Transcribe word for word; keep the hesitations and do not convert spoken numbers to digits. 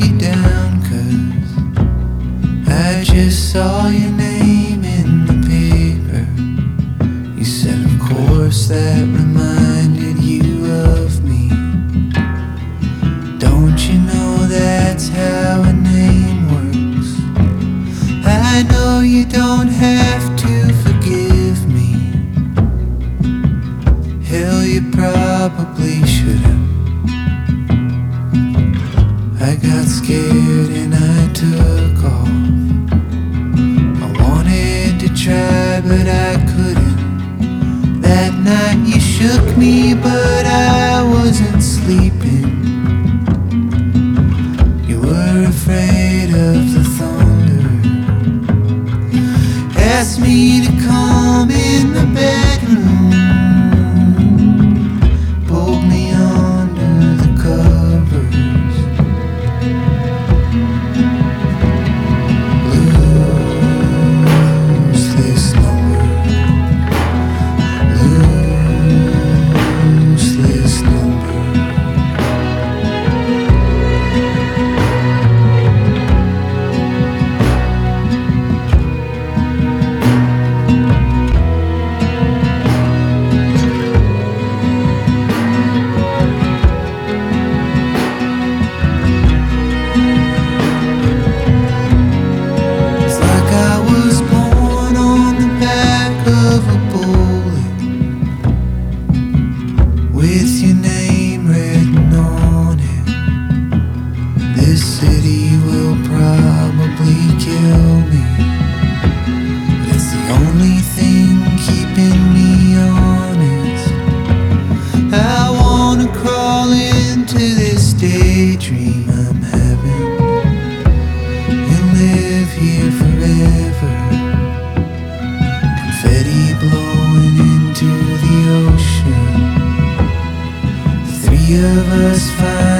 you down, 'cause I just saw your name in the paper. You said, of course, that reminded you of me. Don't you know that's how a name works? I know you don't have to forgive me. Hell, you probably should've. I got scared and I took off. I wanted to try, but I couldn't. That night you shook me, but I wasn't sleeping. You were afraid of the thunder. Asked me to come in the bedroom. Pulled me under the covers. Lose this number. Lose this number. It's like I was born on the back of a bullet, with your name written on it. This city will probably kill me. It's the only thing keeping me honest. I wanna crawl into this daydream I'm having and live here forever. Confetti blowing into the ocean. The three of us find